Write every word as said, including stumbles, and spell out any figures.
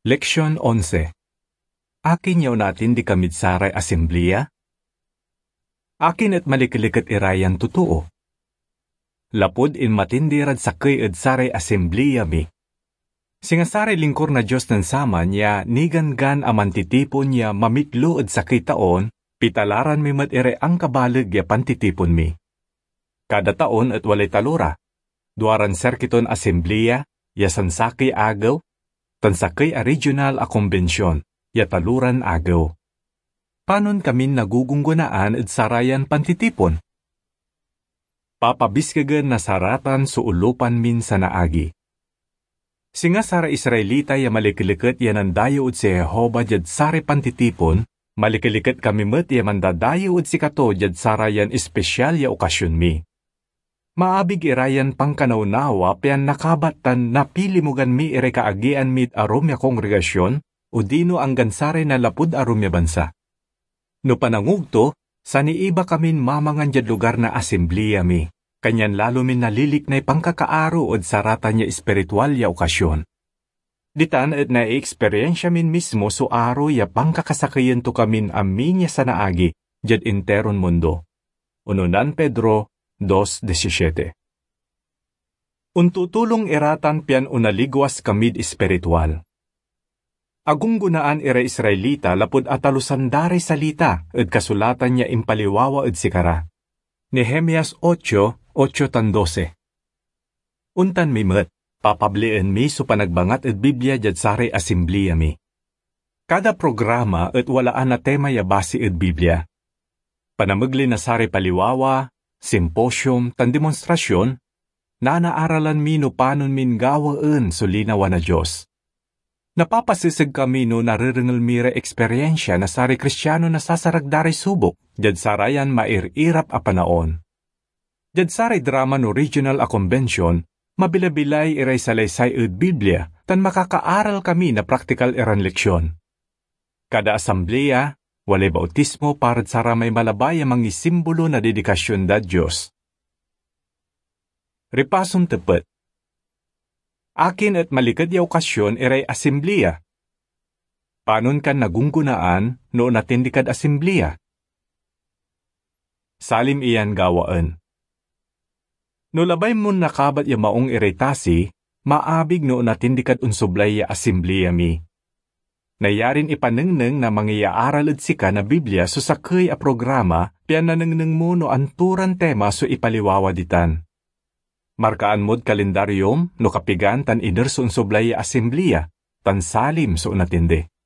Leksyon onse. Akin yaw natin di kamid saray asembliya? Akin at malikilikat irayan totoo. Lapod in matindirad sakay ed saray asembliya mi. Singasaray lingkor na Diyos ng sama niya, nigan-gan aman titipon niya mamitlo ed sakay taon, pitalaran mi mat ire ang kabalig ya pantitipon mi. Kada taon at walay talura. Duaran serkiton asembliya, yasan sakay agaw, tansakay a regional a konbensyon, yataluran agaw. Panon kami nagugunggunaan ed sarayan pantitipon? Papabiskagan na saratan so ulupan min sa naagi. Singa sara Israelita ya malikilikat ya nandayo ud si Jehova jad sari pantitipon, malikilikat kami met ya mandadayo ud si kato jad sarayan espesyal ya okasyon mi. Maabig irayan pangkanaunawa pian nakabatan napili mo gan mi ire kaagian mit arom ya kongregasyon o dino ang gansare na lapud arom ya bansa. No panangugto, sa niiba kamin mamangan jad lugar na asembliya mi, kanyan lalo min naliliknay pangkakaaro od saratan ya espiritual ya okasyon. Ditan at na-experiensya min mismo so aro ya pangkakasakayan to kamin amin ya sa naagi jad interon mundo. Ununan Pedro two seventeen. Untutulong iratan pian unaligwas kamid espiritual. Agunggunaan ira Israelita lapud atalusan daray salita ed kasulatan niya impaliwawa ed sikara. Nehemias eight, eight tan twelve. Untan mi met, papablian mi so panagbangat ed Biblia jad saray asembliya mi. Kada programa ed walaan na tema ya base ed Biblia. Panamagli na saray paliwawa, simposyum, tan demonstrasyon, na naaralan mi no panon min gawaan so linawa na Diyos. Napapasisig kami no nariringal mire eksperyensya na sari Kristiyano na sasaragdaray subok, jad sarayan mairirap a panaon. Jad saray drama no regional a convention, mabilabilay iray salaysay ed Biblia, tan makakaaral kami na praktikal iran leksyon. Kada asambleya, walay bautismo para sa may malabay ang mga simbolo na dedikasyon da Diyos. Ripasong tepet. Akin at malikad ya okasyon iray asembliya. Panon kan nagunggunaan no natindikad asembliya? Salim iyan gawaan. No labay mo nakabat ya maong iray tasi, maabig no natindikad unsublay ya asembliya mi. Nayarin ipanengneng na mangyayaaral ed sika na Biblia so sakay a programa pian nanengneng mo no anturan tema so ipaliwawa ditan. Markaan mod kalendaryom no kapigan tan iner so unsublay asembliya, tan salim so natindi.